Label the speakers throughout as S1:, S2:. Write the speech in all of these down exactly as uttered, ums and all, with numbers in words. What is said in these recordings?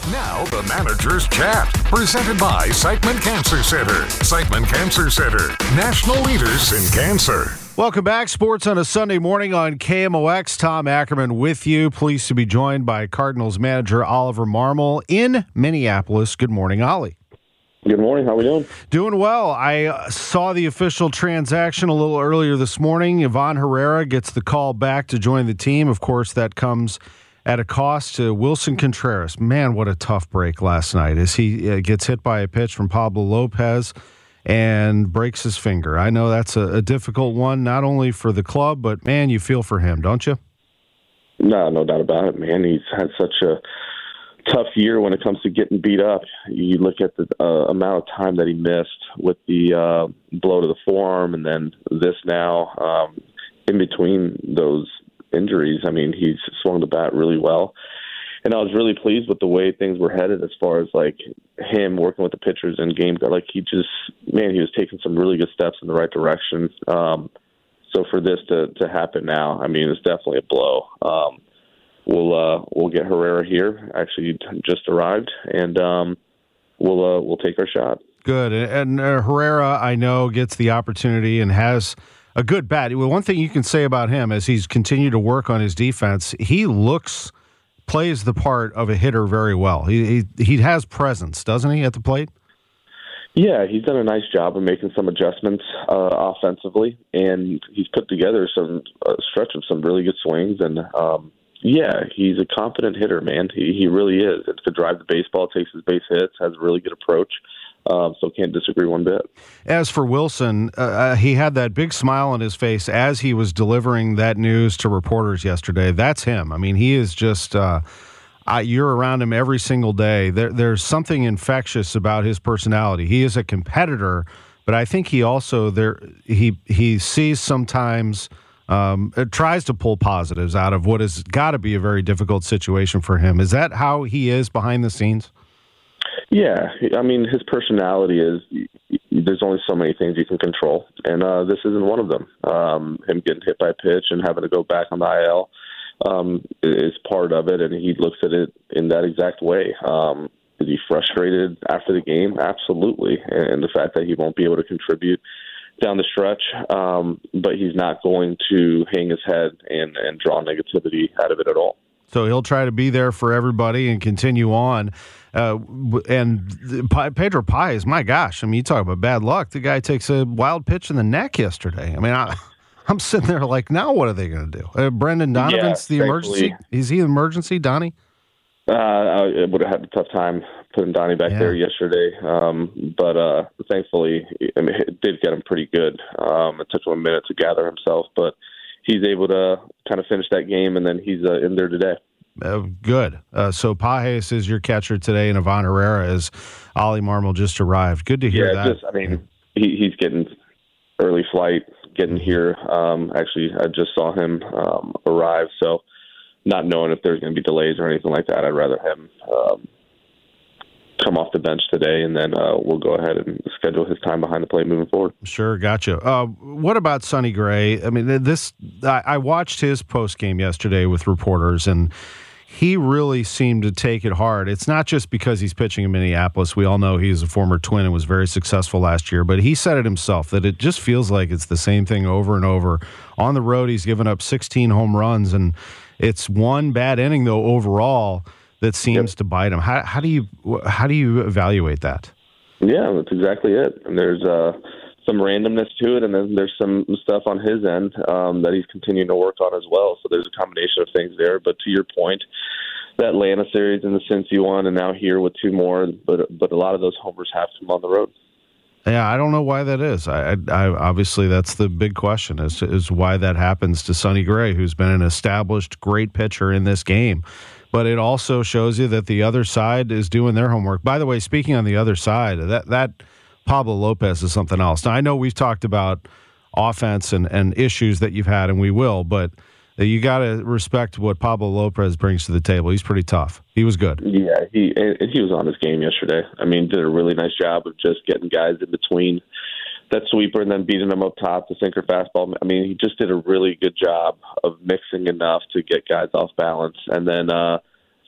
S1: Now the Manager's Chat, presented by Siteman Cancer Center. Siteman Cancer Center, national leaders in cancer.
S2: Welcome back. Sports on a Sunday morning on K M O X. Tom Ackerman with you. Pleased to be joined by Cardinals manager Oliver Marmol in Minneapolis. Good morning, Ollie.
S3: Good morning. How are we doing?
S2: Doing well. I saw the official transaction a little earlier this morning. Ivan Herrera gets the call back to join the team. Of course, that comes at a cost to Wilson Contreras. Man, what a tough break last night as he uh, gets hit by a pitch from Pablo Lopez and breaks his finger. I know that's a, a difficult one, not only for the club, but, man, you feel for him, don't you?
S3: No, no doubt about it, man. He's had such a tough year when it comes to getting beat up. You look at the uh, amount of time that he missed with the uh, blow to the forearm and then this now. Um, in between those injuries, I mean, he's swung the bat really well. And I was really pleased with the way things were headed as far as, like, him working with the pitchers in game. Like, he just, man, he was taking some really good steps in the right direction. Um, so for this to, to happen now, I mean, it's definitely a blow. Um, we'll uh, we'll get Herrera here. Actually, just arrived, and um, we'll uh, we'll take our shot.
S2: Good. And uh, Herrera, I know, gets the opportunity and has a good bat. Well, one thing you can say about him as he's continued to work on his defense, he looks, plays the part of a hitter very well. He he, he has presence, doesn't he, at the plate?
S3: Yeah, he's done a nice job of making some adjustments uh, offensively, and he's put together some uh, stretch of some really good swings. And um, yeah, he's a confident hitter, man. He he really is. It's to drive the baseball, takes his base hits, has a really good approach. Um, so can't disagree one bit. As
S2: for Wilson, uh, he had that big smile on his face as he was delivering that news to reporters yesterday. That's him. I mean, he is just uh, uh, you're around him every single day. There, there's something infectious about his personality. He is a competitor, but I think he also there he he sees sometimes um, it tries to pull positives out of what has got to be a very difficult situation for him. Is that how he is behind the scenes?
S3: Yeah, I mean, his personality is, there's only so many things you can control, and uh, this isn't one of them. Um, him getting hit by a pitch and having to go back on the I L um, is part of it, and he looks at it in that exact way. Um, is he frustrated after the game? Absolutely, and the fact that he won't be able to contribute down the stretch, um, but he's not going to hang his head and, and draw negativity out of it at all.
S2: So he'll try to be there for everybody and continue on. Uh, and Pedro Paez, my gosh, I mean, you talk about bad luck. The guy takes a wild pitch in the neck yesterday. I mean, I, I'm sitting there like, now what are they going to do? Uh, Brendan Donovan's
S3: yeah,
S2: the emergency. Is he the emergency, Donnie?
S3: Uh, I would have had a tough time putting Donnie back yeah. there yesterday. Um, but uh, thankfully, I mean, it did get him pretty good. Um, it took him a minute to gather himself, but he's able to kind of finish that game, and then he's uh, in there today.
S2: Uh, good. Uh, so Paez is your catcher today, and Ivan Herrera is Ollie Marmol just arrived. Good to hear
S3: yeah,
S2: that.
S3: Just, I mean, he, he's getting early flight, getting here. Um, actually, I just saw him um, arrive, so not knowing if there's going to be delays or anything like that, I'd rather him um, come off the bench today, and then uh, we'll go ahead and schedule his time behind the plate moving forward.
S2: Sure, gotcha. Uh, what about Sonny Gray? I mean, this I, I watched his post game yesterday with reporters, and he really seemed to take it hard. It's not just because he's pitching in Minneapolis. We all know he's a former Twin and was very successful last year, but he said it himself that it just feels like it's the same thing over and over. On the road, he's given up sixteen home runs, and it's one bad inning, though, overall, that seems yep. to bite him. How, how do you how do you evaluate that?
S3: Yeah, that's exactly it. And there's uh, some randomness to it, and then there's some stuff on his end um, that he's continuing to work on as well. So there's a combination of things there. But to your point, that Atlanta series and the Cincy one, and now here with two more, but but a lot of those homers have come on the road.
S2: Yeah, I don't know why that is. I, I, I obviously that's the big question is is why that happens to Sonny Gray, who's been an established great pitcher in this game. But it also shows you that the other side is doing their homework. By the way, speaking on the other side, that that Pablo Lopez is something else. Now, I know we've talked about offense and, and issues that you've had, and we will, but you got to respect what Pablo Lopez brings to the table. He's pretty tough. He was good.
S3: Yeah, he and he was on his game yesterday. I mean, did a really nice job of just getting guys in between that sweeper and then beating them up top, the sinker fastball. I mean, he just did a really good job of mixing enough to get guys off balance. And then uh,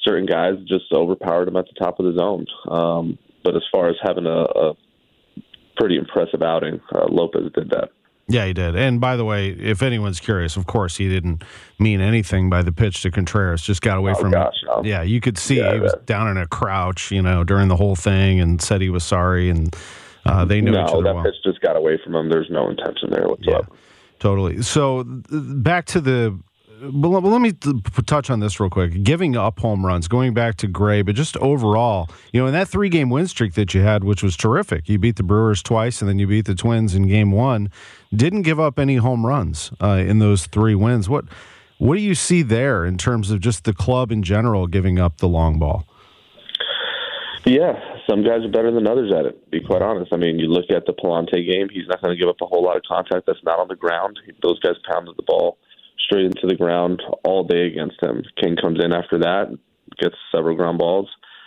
S3: certain guys just overpowered him at the top of the zone. Um, but as far as having a, a pretty impressive outing, uh, Lopez did that.
S2: Yeah, he did. And by the way, if anyone's curious, of course, he didn't mean anything by the pitch to Contreras. Just got away
S3: oh,
S2: from
S3: gosh,
S2: it.
S3: No.
S2: Yeah, you could see
S3: yeah,
S2: he was
S3: that.
S2: down in a crouch, you know, during the whole thing, and said he was sorry, and uh, they knew
S3: no,
S2: each other
S3: that
S2: well.
S3: pitch just got away from him. There's no intention there whatsoever.
S2: Yeah, totally. So back to the. Well, let me touch on this real quick. Giving up home runs, going back to Gray, but just overall, you know, in that three-game win streak that you had, which was terrific, you beat the Brewers twice and then you beat the Twins in game one, didn't give up any home runs uh, in those three wins. What what do you see there in terms of just the club in general giving up the long ball?
S3: Yeah, some guys are better than others at it, to be quite honest. I mean, you look at the Palante game, he's not going to give up a whole lot of contact that's not on the ground. Those guys pounded the ball straight into the ground all day against him. King comes in after that, gets several ground balls.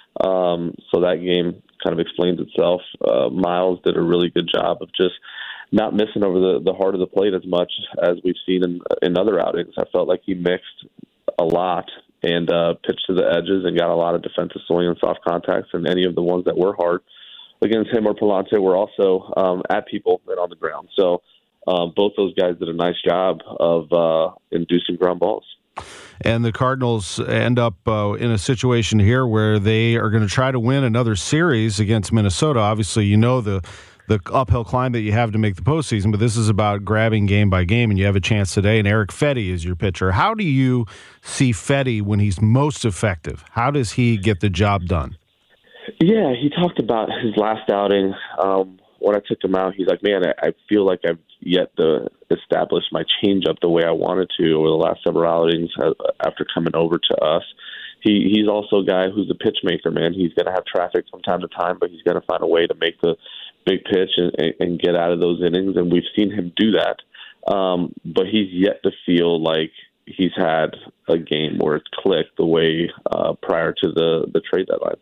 S3: Um, so that game kind of explains itself. Uh, Miles did a really good job of just not missing over the, the heart of the plate as much as we've seen in, in other outings. I felt like he mixed a lot and uh, pitched to the edges and got a lot of defensive swing and soft contacts, and any of the ones that were hard against him or Palante were also um, at people and on the ground. So Um, both those guys did a nice job of uh, inducing ground balls.
S2: And the Cardinals end up uh, in a situation here where they are going to try to win another series against Minnesota. Obviously, you know the the uphill climb that you have to make the postseason, but this is about grabbing game by game, and you have a chance today, and Erick Fedde is your pitcher. How do you see Fedde when he's most effective? How does he get the job done?
S3: Yeah, he talked about his last outing. Um, when I took him out, he's like, man, I, I feel like I've yet to establish my changeup the way I wanted to over the last several outings after coming over to us. He He's also a guy who's a pitch maker, man. He's going to have traffic from time to time, but he's going to find a way to make the big pitch and, and get out of those innings, and we've seen him do that. Um, but he's yet to feel like he's had a game where it's clicked the way uh, prior to the, the trade deadline.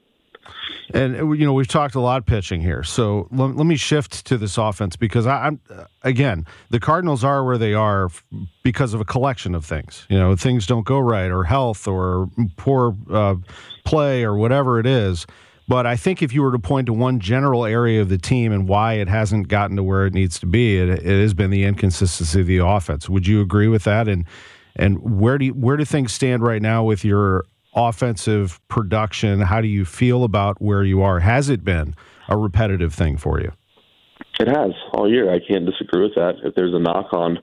S2: And, you know, we've talked a lot pitching here. So let, let me shift to this offense because, I, I'm again, the Cardinals are where they are because of a collection of things. You know, things don't go right or health or poor uh, play or whatever it is. But I think if you were to point to one general area of the team and why it hasn't gotten to where it needs to be, it, it has been the inconsistency of the offense. Would you agree with that? And and where do you, where do things stand right now with your offensive production? How do you feel about where you are? Has it been a repetitive thing for you?
S3: It has all year. I can't disagree with that. If there's a knock on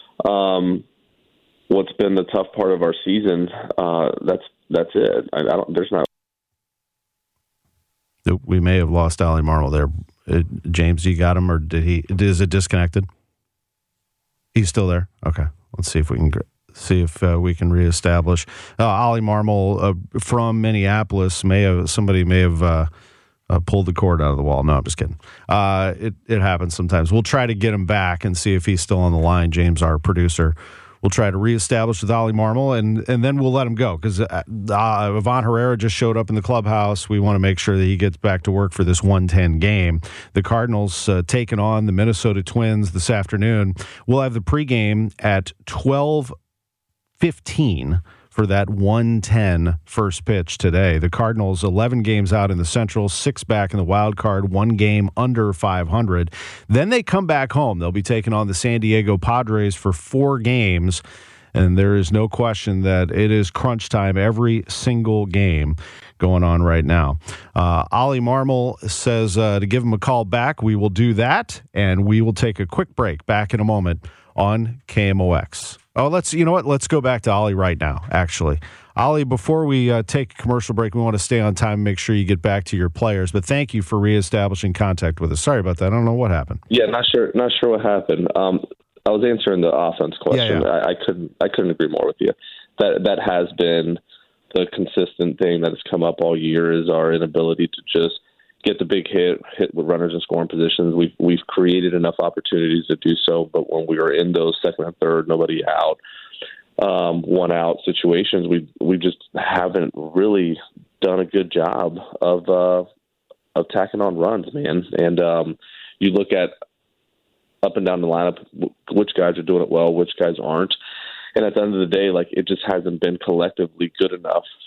S3: um, what's been the tough part of our season, uh, that's that's it. I, I don't. There's not.
S2: We may have lost Ollie Marmol there. Uh, James, you got him, or did he? Is it disconnected? He's still there. Okay, let's see if we can. See if uh, we can reestablish. Uh, Ollie Marmol uh, from Minneapolis may have somebody may have uh, uh, pulled the cord out of the wall. No, I'm just kidding. Uh, it it happens sometimes. We'll try to get him back and see if he's still on the line. James, our producer, will try to reestablish with Ollie Marmol, and and then we'll let him go because uh, uh, Ivan Herrera just showed up in the clubhouse. We want to make sure that he gets back to work for this one ten game. The Cardinals uh, taking on the Minnesota Twins this afternoon. We'll have the pregame at twelve fifteen for that one ten first pitch today. The Cardinals eleven games out in the Central, six back in the wild card, one game under five hundred. Then they come back home. They'll be taking on the San Diego Padres for four games, and there is no question that it is crunch time every single game going on right now. Uh, Ollie Marmol says uh, to give him a call back. We will do that, and we will take a quick break. Back in a moment on K M O X. Oh, let's, you know what? Let's go back to Ollie right now, actually. Ollie, before we uh, take a commercial break, we want to stay on time and make sure you get back to your players. But thank you for reestablishing contact with us. Sorry about that. I don't know what happened.
S3: Yeah, not sure not sure what happened. Um, I was answering the offense question.
S2: Yeah, yeah.
S3: I, I couldn't I couldn't agree more with you. That that has been the consistent thing that has come up all year is our inability to just get the big hit, hit with runners in scoring positions. We've we've created enough opportunities to do so, but when we were in those second and third, nobody out, um, one out situations, we we just haven't really done a good job of uh, of tacking on runs, man. And um, you look at up and down the lineup, which guys are doing it well, which guys aren't. And at the end of the day, like, it just hasn't been collectively good enough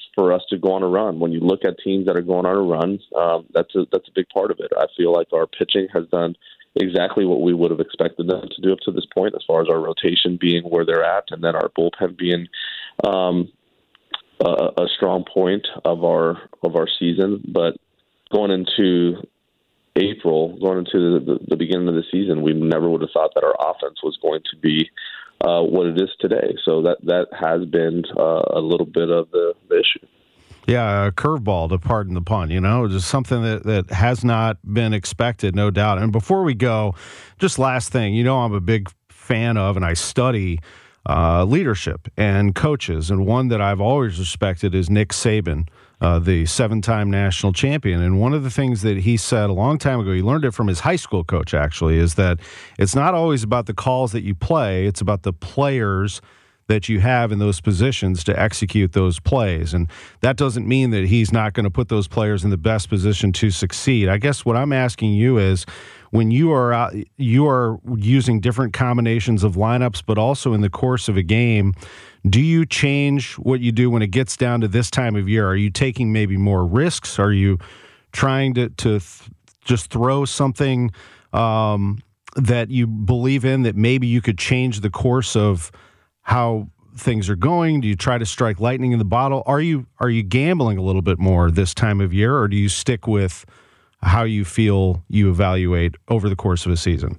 S3: for us to go on a run. When you look at teams that are going on a run, um, that's a, that's a big part of it. I feel like our pitching has done exactly what we would have expected them to do up to this point, as far as our rotation being where they're at, and then our bullpen being um, a, a strong point of our of our season. But going into April, going into the, the, the beginning of the season, we never would have thought that our offense was going to be uh, what it is today. So that that has been uh, a little bit of the, the issue.
S2: Yeah, a curveball, to pardon the pun, you know, just something that, that has not been expected, no doubt. And before we go, just last thing, you know, I'm a big fan of, and I study uh, leadership and coaches. And one that I've always respected is Nick Saban, uh, the seven-time national champion. And one of the things that he said a long time ago, he learned it from his high school coach, actually, is that it's not always about the calls that you play, it's about the players that you have in those positions to execute those plays. And that doesn't mean that he's not going to put those players in the best position to succeed. I guess what I'm asking you is, when you are out, you are using different combinations of lineups, but also in the course of a game, do you change what you do when it gets down to this time of year? Are you taking maybe more risks? Are you trying to, to th- just throw something um, that you believe in that maybe you could change the course of how things are going? Do you try to strike lightning in the bottle? Are you are you gambling a little bit more this time of year, or do you stick with how you feel you evaluate over the course of a season?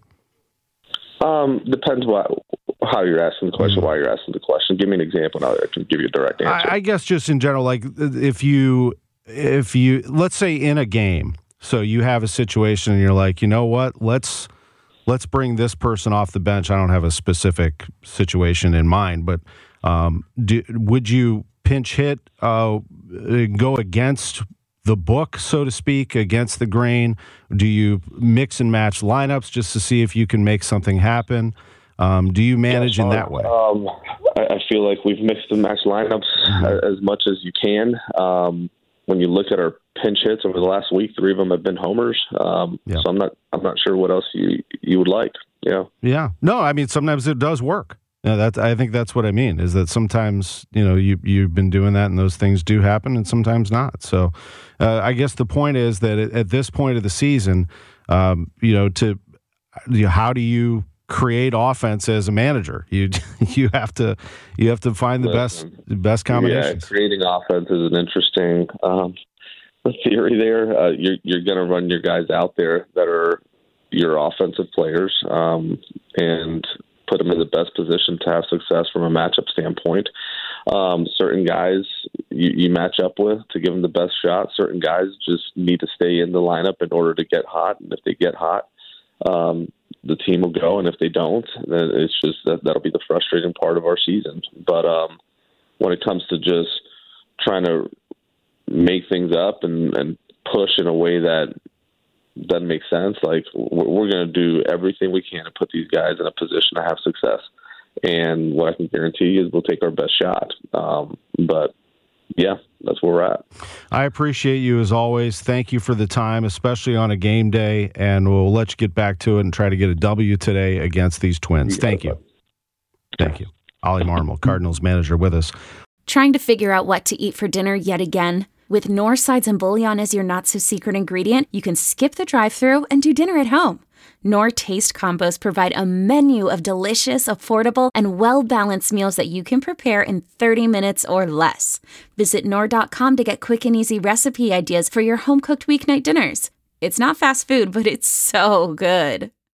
S3: Um, depends what how you're asking the question, mm-hmm. why you're asking the question. Give me an example, and I can give you a direct answer.
S2: I, I guess just in general, like if you if you let's say in a game, so you have a situation and you're like, you know what, let's. Let's bring this person off the bench. I don't have a specific situation in mind, but um, do, would you pinch hit, uh, go against the book, so to speak, against the grain? Do you mix and match lineups just to see if you can make something happen? Um, do you manage yeah, in that way?
S3: Um, I, I feel like we've mixed and matched lineups mm-hmm. as much as you can. Um, when you look at our pinch hits over the last week, three of them have been homers. Um, yeah. So I'm not, I'm not sure what else you, you would like. Yeah.
S2: Yeah. No, I mean, sometimes it does work. Yeah, that I think that's what I mean, is that sometimes, you know, you, you've been doing that and those things do happen and sometimes not. So uh, I guess the point is that at, at this point of the season, um, you know, to, you know, how do you create offense as a manager? You you have to you have to find the best the best combinations.
S3: Yeah, creating offense is an interesting um, theory there. Uh, you're you're going to run your guys out there that are your offensive players um, and put them in the best position to have success from a matchup standpoint. Um, certain guys you, you match up with to give them the best shot. Certain guys just need to stay in the lineup in order to get hot, and if they get hot, um, the team will go, and if they don't, then it's just that that'll be the frustrating part of our season. But um, when it comes to just trying to make things up and, and push in a way that doesn't make sense, like we're, we're going to do everything we can to put these guys in a position to have success. And what I can guarantee you is we'll take our best shot. Um, but yeah, that's where we're at.
S2: I appreciate you as always. Thank you for the time, especially on a game day, and we'll let you get back to it and try to get a W today against these Twins. You Thank you. It. Thank you. Ollie Marmol, Cardinals manager, with us.
S4: Trying to figure out what to eat for dinner yet again? With Knorr sides and bouillon as your not-so-secret ingredient, you can skip the drive-thru and do dinner at home. Knorr Taste Combos provide a menu of delicious, affordable, and well-balanced meals that you can prepare in thirty minutes or less. Visit Knorr dot com to get quick and easy recipe ideas for your home-cooked weeknight dinners. It's not fast food, but it's so good.